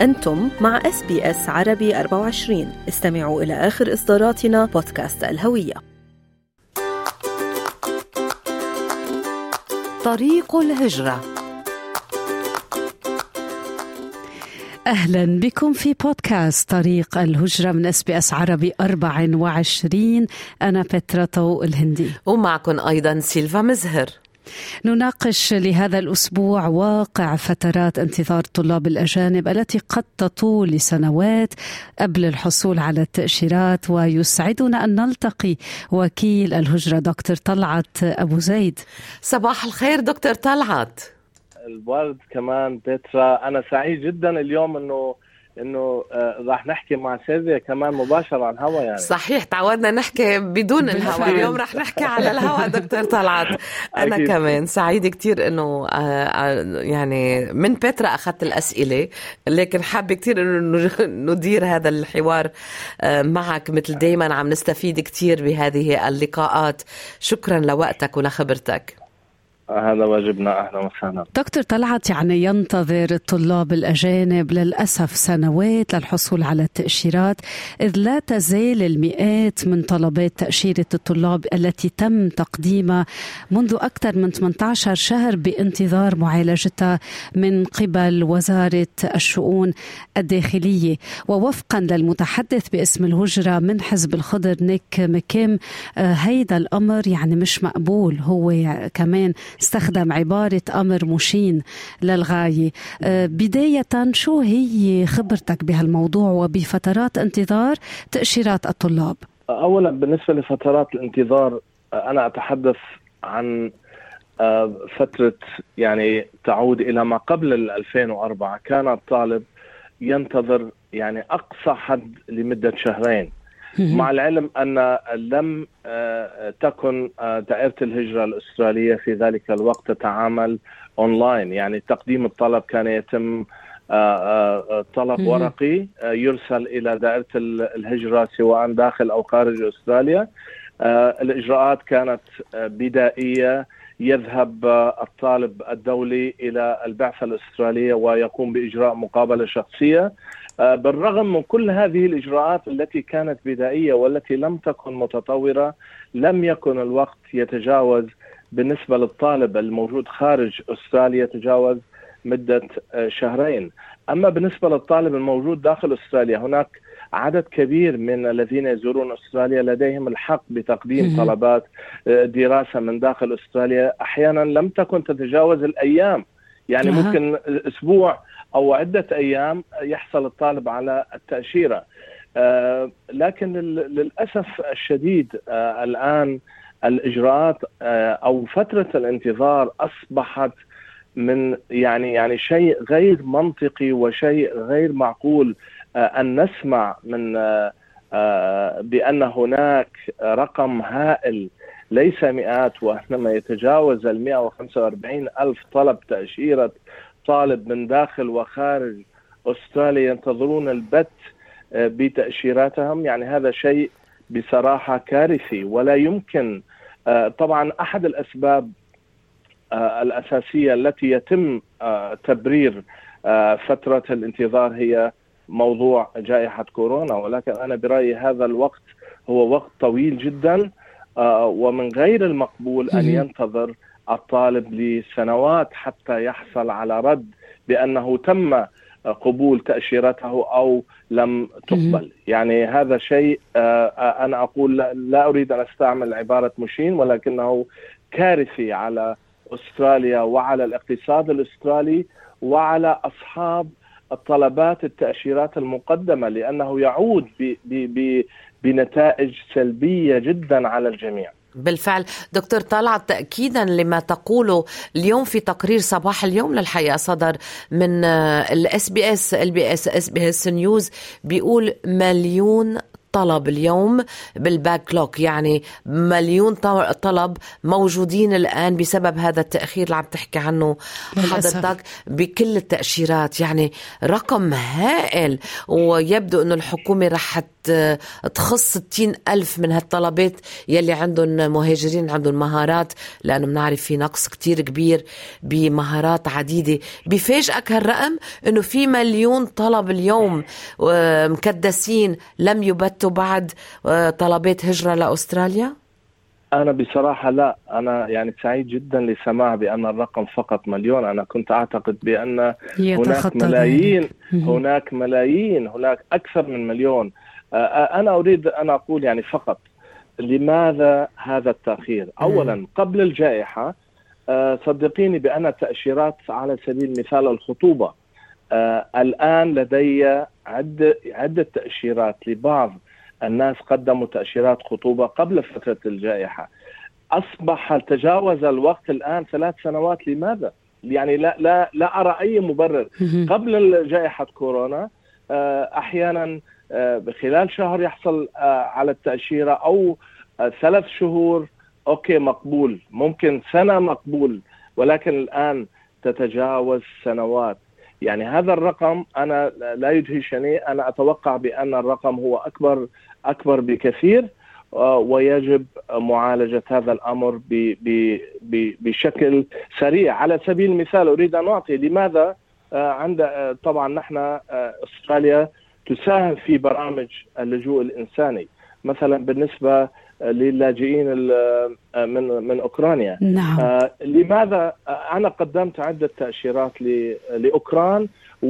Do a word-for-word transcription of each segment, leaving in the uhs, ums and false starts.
أنتم مع إس بي إس عربي أربعة وعشرين. استمعوا إلى آخر إصداراتنا بودكاست الهوية. طريق الهجرة. أهلا بكم في بودكاست طريق الهجرة من إس بي إس عربي أربعة وعشرين. أنا بترا طوق الهندي ومعكم أيضا سيلفا مزهر. نناقش لهذا الأسبوع واقع فترات انتظار الطلاب الأجانب التي قد تطول لسنوات قبل الحصول على التأشيرات، ويسعدنا أن نلتقي وكيل الهجرة دكتور طلعت أبو زيد. صباح الخير دكتور طلعت. الورد كمان بترا، أنا سعيد جدا اليوم إنه إنه آه راح نحكي مع سيلفيا كمان مباشرة عن الهواء. يعني صحيح، تعودنا نحكي بدون الهواء، اليوم راح نحكي على الهواء دكتور طلعت. أنا أكيد. كمان سعيد كتير إنه آه يعني من بترا أخذت الأسئلة، لكن حابة كتير إنه ندير هذا الحوار آه معك. مثل دايما عم نستفيد كتير بهذه اللقاءات. شكرا لوقتك ولخبرتك. هذا واجبنا. أهلا وسهلا دكتور طلعت. يعني ينتظر الطلاب الأجانب للأسف سنوات للحصول على التأشيرات، إذ لا تزال المئات من طلبات تأشيرة الطلاب التي تم تقديمها منذ أكثر من ثمانية عشر شهر بانتظار معالجتها من قبل وزارة الشؤون الداخلية. ووفقا للمتحدث باسم الهجرة من حزب الخضر نيك مكيم، هيدا الأمر يعني مش مقبول. هو كمان استخدم عبارة أمر مشين للغاية. بداية شو هي خبرتك بهالموضوع وبفترات انتظار تأشيرات الطلاب؟ أولا بالنسبة لفترات الانتظار، أنا أتحدث عن فترة يعني تعود إلى ما قبل ألفين وأربعة. كان الطالب ينتظر يعني أقصى حد لمدة شهرين، مع العلم أن لم تكن دائرة الهجرة الأسترالية في ذلك الوقت تتعامل أونلاين. يعني تقديم الطلب كان يتم طلب ورقي يرسل إلى دائرة الهجرة سواء داخل أو خارج أستراليا. الإجراءات كانت بدائية. يذهب الطالب الدولي إلى البعثة الأسترالية ويقوم بإجراء مقابلة شخصية. بالرغم من كل هذه الإجراءات التي كانت بدائية والتي لم تكن متطورة، لم يكن الوقت يتجاوز بالنسبة للطالب الموجود خارج أستراليا يتجاوز مدة شهرين. أما بالنسبة للطالب الموجود داخل أستراليا، هناك عدد كبير من الذين يزورون أستراليا لديهم الحق بتقديم طلبات دراسة من داخل أستراليا. أحيانا لم تكن تتجاوز الأيام، يعني ممكن أسبوع أو عدة أيام يحصل الطالب على التأشيرة. آه لكن للأسف الشديد آه الآن الإجراءات آه أو فترة الانتظار أصبحت من يعني يعني شيء غير منطقي وشيء غير معقول. آه أن نسمع من آه آه بأن هناك رقم هائل ليس مئات وإنما يتجاوز المئة وخمسة وأربعين ألف طلب تأشيرة طالب من داخل وخارج أستراليا ينتظرون البت بتأشيراتهم. يعني هذا شيء بصراحة كارثي ولا يمكن. طبعا أحد الأسباب الأساسية التي يتم تبرير فترة الانتظار هي موضوع جائحة كورونا، ولكن أنا برأيي هذا الوقت هو وقت طويل جدا، ومن غير المقبول أن ينتظر الطالب لسنوات حتى يحصل على رد بأنه تم قبول تأشيرته أو لم تقبل. يعني هذا شيء أنا أقول لا أريد أن أستعمل عبارة مشين، ولكنه كارثي على أستراليا وعلى الاقتصاد الأسترالي وعلى أصحاب الطلبات التأشيرات المقدمة، لأنه يعود ب ب ب بنتائج سلبية جدا على الجميع. بالفعل دكتور طلعت، تأكيدا لما تقوله اليوم في تقرير صباح اليوم للحقيقة صدر من الاس بي اس ال بي اس اس بي اس نيوز، بيقول مليون طلب اليوم بالباكلوك، يعني مليون طلب موجودين الآن بسبب هذا التأخير اللي عم تحكي عنه حضرتك بكل التأشيرات. يعني رقم هائل، ويبدو أنه الحكومة رح تخص ستين ألف من هالطلبات يلي عندهم مهاجرين عندهم مهارات، لأنه بنعرف في نقص كتير كبير بمهارات عديدة. بفاجئك هالرقم أنه في مليون طلب اليوم مكدسين لم يبتوا بعد طلبات هجرة لأستراليا؟ أنا بصراحة لا، أنا يعني سعيد جدا لسماع بأن الرقم فقط مليون. أنا كنت أعتقد بأن هناك ملايين هناك ملايين هناك أكثر من مليون. أنا أريد أن أقول يعني فقط لماذا هذا التأخير. أولا قبل الجائحة صدقيني بأن التأشيرات على سبيل المثال الخطوبة الآن لدي عدة عدة تأشيرات لبعض الناس قدموا تأشيرات خطوبة قبل فترة الجائحة. أصبح تجاوز الوقت الآن ثلاث سنوات. لماذا؟ يعني لا لا لا أرى أي مبرر. قبل جائحة كورونا أحيانا بخلال شهر يحصل على التأشيرة، أو ثلاث شهور أوكي مقبول، ممكن سنة مقبول، ولكن الآن تتجاوز سنوات. يعني هذا الرقم أنا لا يدهشني، أنا أتوقع بأن الرقم هو أكبر أكبر بكثير، ويجب معالجة هذا الأمر بشكل سريع. على سبيل المثال أريد أن أعطي لماذا عند طبعا نحن أستراليا تساهم في برامج اللجوء الإنساني، مثلا بالنسبة للاجئين من من أوكرانيا. نعم. آه لماذا أنا قدمت عدة تأشيرات لأوكران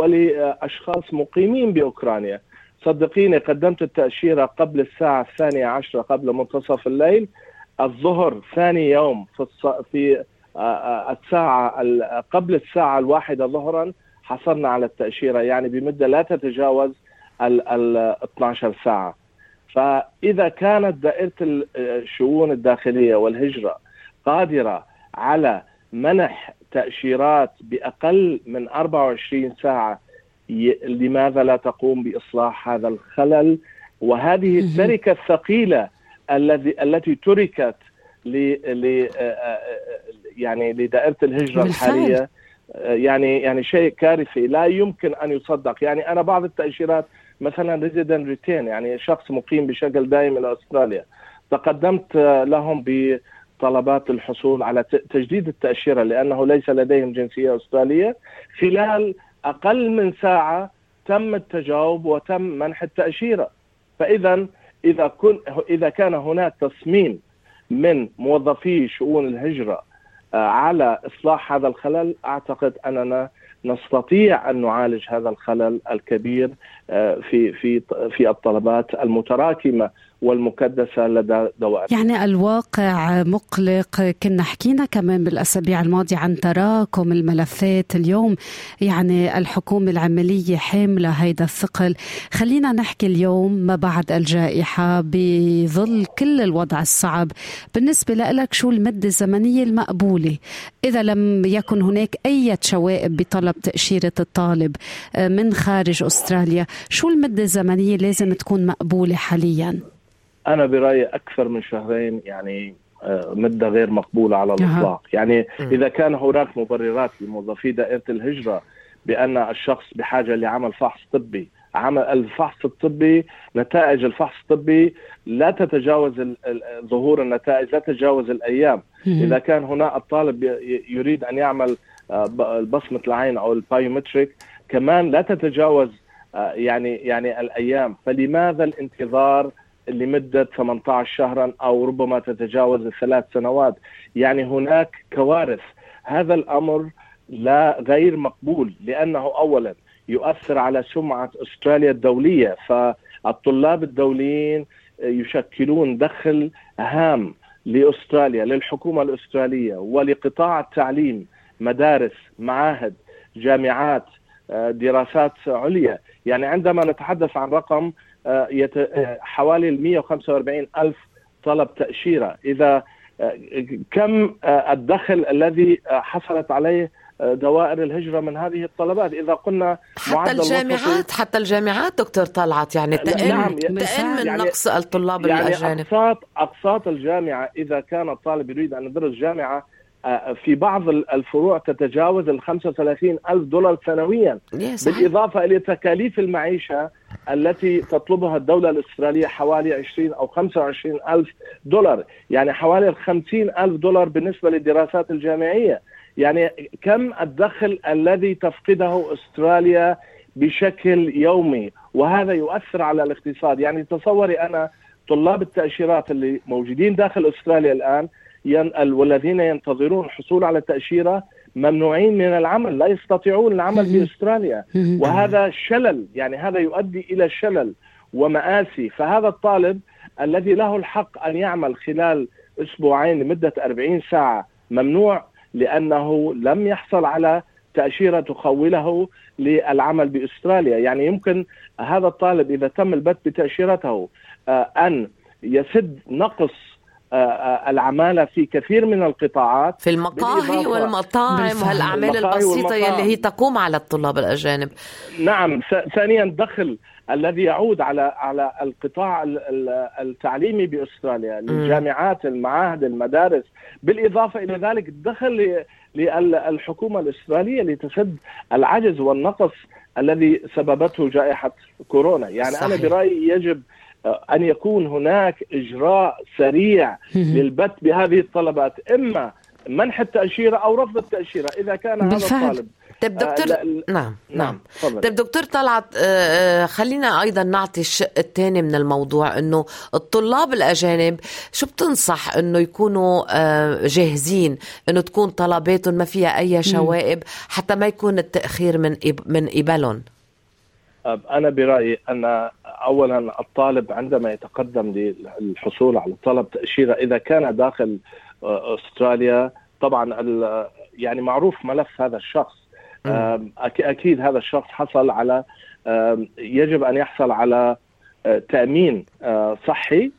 ولأشخاص مقيمين بأوكرانيا. صدقيني قدمت التأشيرة قبل الساعة الثانية عشرة قبل منتصف الليل، الظهر ثاني يوم في الص... في آه الساعة قبل الساعة الواحدة ظهرا حصلنا على التأشيرة، يعني بمدة لا تتجاوز ال ال اثنتي عشرة ساعة. فإذا كانت دائرة الشؤون الداخلية والهجرة قادرة على منح تأشيرات بأقل من أربعة وعشرين ساعة، لماذا لا تقوم بإصلاح هذا الخلل وهذه التركة الثقيلة الذي التي تركت ل ل يعني لدائرة الهجرة الحالية؟ يعني يعني شيء كارثي لا يمكن أن يصدق. يعني أنا بعض التأشيرات مثلا resident retain، يعني شخص مقيم بشكل دائم إلى أستراليا، تقدمت لهم بطلبات الحصول على تجديد التأشيرة لأنه ليس لديهم جنسية أسترالية. خلال أقل من ساعة تم التجاوب وتم منح التأشيرة. فإذا إذا كن إذا كان هناك تصميم من موظفي شؤون الهجرة على إصلاح هذا الخلل، أعتقد أننا نستطيع أن نعالج هذا الخلل الكبير في في في الطلبات المتراكمة والمكدسة لدى دوائر. يعني الواقع مقلق. كنا حكينا كمان بالأسابيع الماضية عن تراكم الملفات. اليوم يعني الحكومة العملية حاملة هيدا الثقل. خلينا نحكي اليوم ما بعد الجائحة بظل كل الوضع الصعب، بالنسبة لك شو المدة الزمنية المقبولة إذا لم يكن هناك أي شوائب بطلب تأشيرة الطالب من خارج أستراليا؟ شو المدة الزمنية لازم تكون مقبولة حاليا؟ أنا برأيي أكثر من شهرين، يعني مدة غير مقبولة على الإطلاق. يعني إذا كان هناك مبررات لموظفي دائرة الهجرة بأن الشخص بحاجة لعمل فحص طبي، عمل الفحص الطبي، نتائج الفحص الطبي لا تتجاوز ظهور النتائج لا تتجاوز الأيام. إذا كان هنا الطالب يريد أن يعمل بصمة العين أو البايومتريك كمان لا تتجاوز يعني يعني الأيام. فلماذا الانتظار لمدة ثمانية عشر شهرا أو ربما تتجاوز الثلاث سنوات؟ يعني هناك كوارث. هذا الأمر لا غير مقبول، لأنه أولا يؤثر على سمعة أستراليا الدولية. فالطلاب الدوليين يشكلون دخل هام لأستراليا، للحكومة الأسترالية ولقطاع التعليم، مدارس، معاهد، جامعات، دراسات عليا. يعني عندما نتحدث عن رقم حوالي مئة وخمسة وأربعين ألف طلب تأشيرة، إذا كم الدخل الذي حصلت عليه دوائر الهجرة من هذه الطلبات. إذا قلنا حتى الجامعات حتى الجامعات دكتور طلعت يعني تقل نعم تقل من يعني نقص الطلاب يعني الأجانب. أقساط أقساط الجامعة إذا كان الطالب يريد أن يدرس جامعة في بعض الفروع تتجاوز ال خمسة وثلاثين ألف دولار سنويا، بالإضافة إلى تكاليف المعيشة التي تطلبها الدولة الأسترالية حوالي عشرين أو خمسة وعشرين ألف دولار، يعني حوالي خمسين ألف دولار بالنسبة للدراسات الجامعية. يعني كم الدخل الذي تفقده أستراليا بشكل يومي، وهذا يؤثر على الاقتصاد. يعني تصوري أنا طلاب التأشيرات اللي موجودين داخل أستراليا الآن والذين ينتظرون الحصول على تأشيرة ممنوعين من العمل، لا يستطيعون العمل في أستراليا، وهذا شلل، يعني هذا يؤدي إلى شلل ومآسي. فهذا الطالب الذي له الحق أن يعمل خلال أسبوعين لمدة أربعين ساعة ممنوع لأنه لم يحصل على تأشيرة تخوله للعمل بأستراليا. يعني يمكن هذا الطالب إذا تم البت بتأشيرته أن يسد نقص العمالة في كثير من القطاعات، في المقاهي والمطاعم والأعمال البسيطة اللي هي تقوم على الطلاب الأجانب. نعم. ثانيا الدخل الذي يعود على على القطاع التعليمي بأستراليا، الجامعات، المعاهد، المدارس، بالإضافة إلى ذلك الدخل للحكومة الأسترالية لتسد العجز والنقص الذي سببته جائحة كورونا. يعني صحيح. أنا برأيي يجب أن يكون هناك إجراء سريع للبت بهذه الطلبات، إما منح التأشيرة أو رفض التأشيرة إذا كان بالفعل. هذا الطالب. طيب دكتور آه ل... نعم نعم طيب دكتور طلعت، آه خلينا أيضا نعطي الشق الثاني من الموضوع، إنه الطلاب الأجانب شو بتنصح إنه يكونوا آه جاهزين، إنه تكون طلباتهم ما فيها أي شوائب حتى ما يكون التأخير من إب... من قبلهم؟ أنا برأيي أن أولا الطالب عندما يتقدم للحصول على طلب تأشيرة إذا كان داخل أستراليا، طبعا يعني معروف ملف هذا الشخص، أكيد هذا الشخص حصل على يجب أن يحصل على تأمين صحي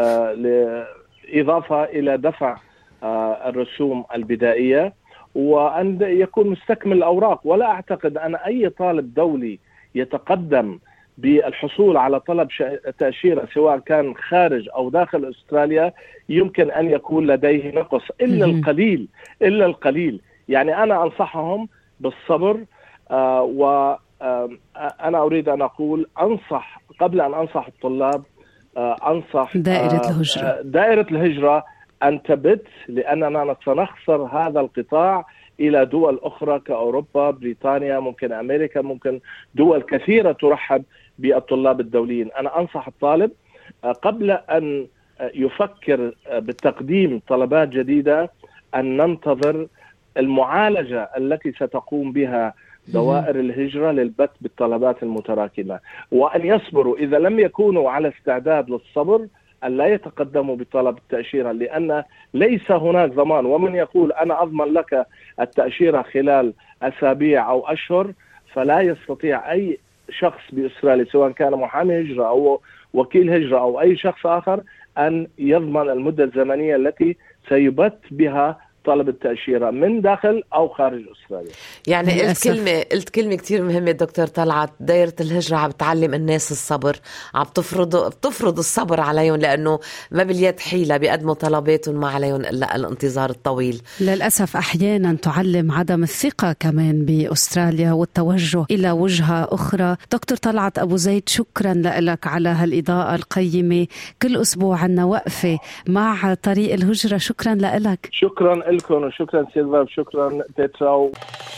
إضافة إلى دفع الرسوم البدائية وأن يكون مستكمل الأوراق. ولا أعتقد أن أي طالب دولي يتقدم بالحصول على طلب تأشيرة سواء كان خارج أو داخل أستراليا يمكن أن يكون لديه نقص إلا القليل إلا القليل. يعني أنا أنصحهم بالصبر، آه وأنا أريد أن أقول أنصح قبل أن أنصح الطلاب آه أنصح دائرة آه الهجرة دائرة الهجرة أن تبت، لأننا سنخسر هذا القطاع إلى دول أخرى كأوروبا، بريطانيا، ممكن أمريكا، ممكن دول كثيرة ترحب بالطلاب الدوليين. أنا أنصح الطالب قبل أن يفكر بتقديم طلبات جديدة أن ننتظر المعالجة التي ستقوم بها دوائر الهجرة للبت بالطلبات المتراكمة، وأن يصبروا إذا لم يكونوا على استعداد للصبر أن لا يتقدموا بطلب التأشيرة، لأن ليس هناك ضمان. ومن يقول أنا أضمن لك التأشيرة خلال أسابيع أو أشهر فلا يستطيع أي شخص بإسرائيل سواء كان محامي هجرة أو وكيل هجرة أو أي شخص آخر أن يضمن المدة الزمنية التي سيبت بها طلب التأشيرة من داخل أو خارج أستراليا. يعني قلت كلمة قلت كلمة كتير مهمة دكتور طلعت، دائرة الهجرة عم بتعلم الناس الصبر، عم بتفرض بتفرض الصبر عليهم، لأنه ما باليد حيلة بيقدموا طلباتهم ما عليهم إلا الانتظار الطويل. للأسف أحيانا تعلم عدم الثقة كمان بأستراليا والتوجه إلى وجهة أخرى. دكتور طلعت أبو زيد، شكرا لك على هالإضاءة القيمة. كل أسبوع عنا وقفة مع طريق الهجرة. شكرا لك. شكرا لكم وشكرا سيلفا وشكرا بيترا.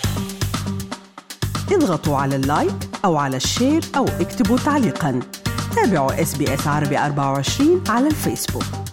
اضغطوا على اللايك أو على الشير أو اكتبوا تعليقا. تابعوا إس بي إس عربي أربعة وعشرين على الفيسبوك.